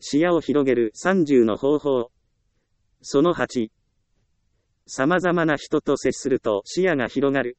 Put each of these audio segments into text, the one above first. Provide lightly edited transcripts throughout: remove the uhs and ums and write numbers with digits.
視野を広げる30の方法。その8。様々な人と接すると視野が広がる。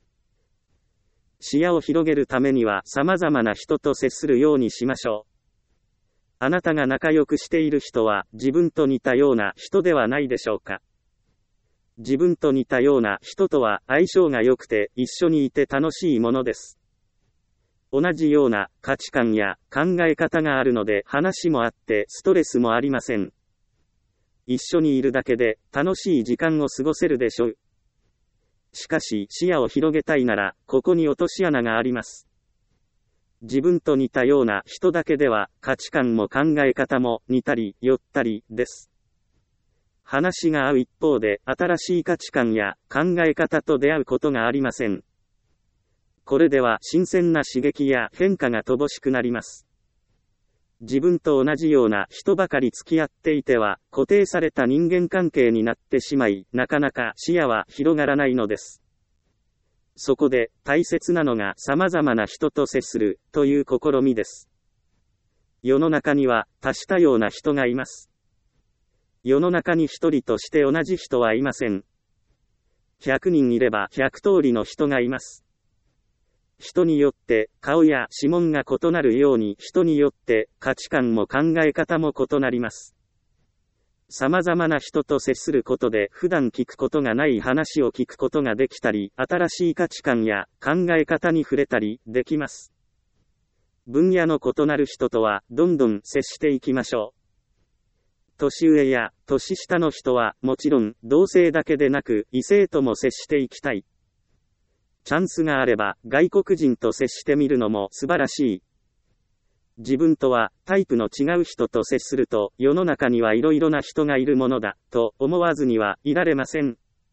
視野を広げるためには様々な人と接するようにしましょう。あなたが仲良くしている人は自分と似たような人ではないでしょうか。自分と似たような人とは相性が良くて一緒にいて楽しいものです。同じような価値観や考え方があるので話もあってストレスもありません。一緒にいるだけで楽しい時間を過ごせるでしょう。しかし視野を広げたいならここに落とし穴があります。自分と似たような人だけでは価値観も考え方も似たり寄ったりです。話が合う一方で新しい価値観や考え方と出会うことがありません。これでは新鮮な刺激や変化が乏しくなります。自分と同じような人ばかり付き合っていては固定された人間関係になってしまい、なかなか視野は広がらないのです。そこで大切なのが様々な人と接するという試みです。世の中には多種多様な人がいます。世の中に一人として同じ人はいません。100人いれば100通りの人がいます。人によって顔や指紋が異なるように人によって価値観も考え方も異なります。様々な人と接することで普段聞くことがない話を聞くことができたり、新しい価値観や考え方に触れたりできます。分野の異なる人とはどんどん接していきましょう。年上や年下の人はもちろん同性だけでなく異性とも接していきたい。チャンスがあれば外国人と接してみるのも素晴らしい。自分とはタイプの違う人と接すると世の中にはいろいろな人がいるものだと思わずにはいられません。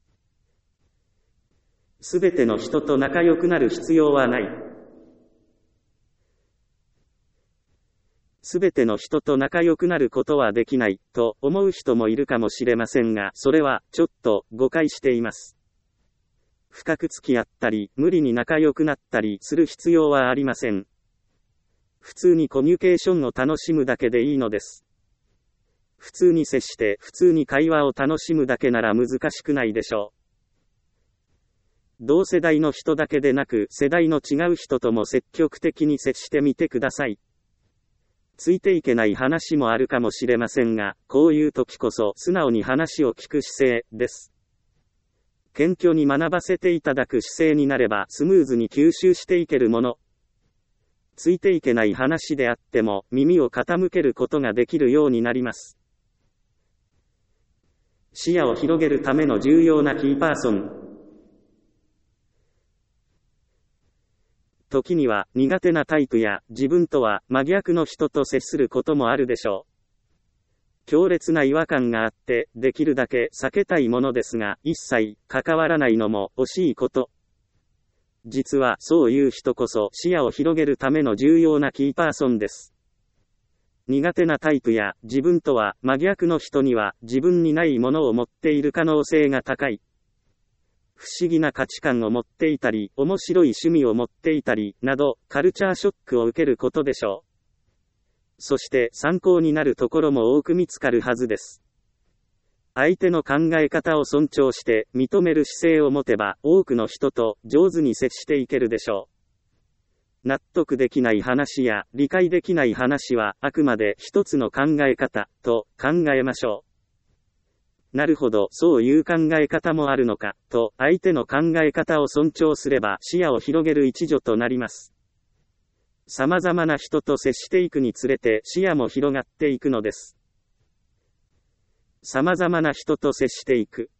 すべての人と仲良くなる必要はない。すべての人と仲良くなることはできないと思う人もいるかもしれませんが、それはちょっと誤解しています。深く付き合ったり、無理に仲良くなったりする必要はありません。普通にコミュニケーションを楽しむだけでいいのです。普通に接して、普通に会話を楽しむだけなら難しくないでしょう。同世代の人だけでなく、世代の違う人とも積極的に接してみてください。ついていけない話もあるかもしれませんが、こういう時こそ素直に話を聞く姿勢です。謙虚に学ばせていただく姿勢になればスムーズに吸収していけるもの。ついていけない話であっても耳を傾けることができるようになります。視野を広げるための重要なキーパーソン。時には苦手なタイプや自分とは真逆の人と接することもあるでしょう。強烈な違和感があってできるだけ避けたいものですが、一切関わらないのも惜しいこと。実はそういう人こそ視野を広げるための重要なキーパーソンです。苦手なタイプや自分とは真逆の人には自分にないものを持っている可能性が高い。不思議な価値観を持っていたり、面白い趣味を持っていたりなど、カルチャーショックを受けることでしょう。そして参考になるところも多く見つかるはずです。相手の考え方を尊重して認める姿勢を持てば多くの人と上手に接していけるでしょう。納得できない話や理解できない話はあくまで一つの考え方と考えましょう。なるほど、そういう考え方もあるのかと相手の考え方を尊重すれば視野を広げる一助となります。様々な人と接していくにつれて視野も広がっていくのです。様々な人と接していく。